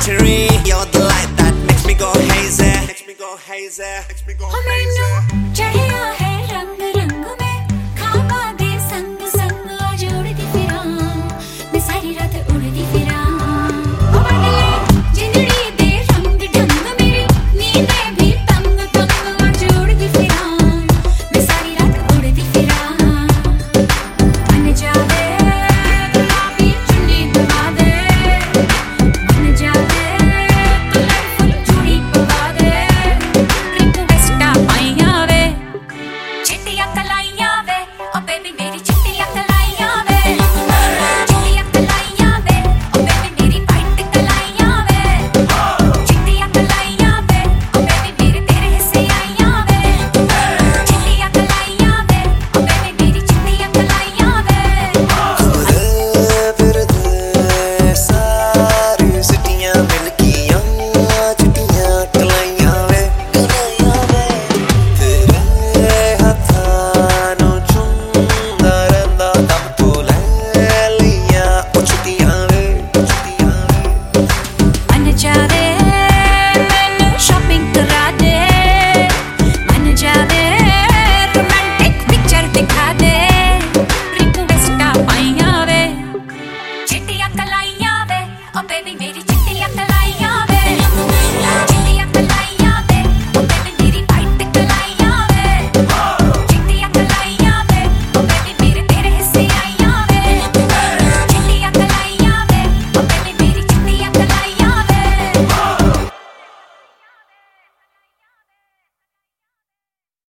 century. You're the light that makes me go hazy. Makes me go hazy. Makes me go hazy. चढ़िया है रंग रंग में खाबा दे संग संग जोड़ती फिरा मैं सारी रात उड़ती फिरा जिंदड़ी दे रंग ढंग मेरी नींदें भी तंग तंग जोड़ती फिरा मैं सारी रात उड़ती फिरा बन जावे गुलाबी चुन्नी दबा दे बन जावे कलरफुल चूड़ी पवा दे रिक्वेस्टा पाइया वे चिट्टियां कलाइयां वे ओ बेबी मेरी चिट्टियां कलाइयां वे चिट्टियां कलाइयां वे ओ बेबी मेरी वाइट कलाइयां वे चिट्टियां कलाइयां वे ओ बेबी मेरे तेरे हिस्से आइयां वे चिट्टियां कलाइयां वे ओ बेबी मेरी चिट्टियां कलाइयां वे फिर सारी सिटियां मिलकियां चिट्टियां कलाइयां वे तेरे हत्थां नूं चुमदा रहिंदा दम तो ले लियां ओ चिट्टियां वे मन जावे मैनू शॉपिंग करा दे मन जावे रोमांटिक पिक्चर दिखा दे रिक्वेस्टा पाइया वे चिट्टियां कलाइयां वे ओ बेबी मेरी चिट्टियां कलाइयां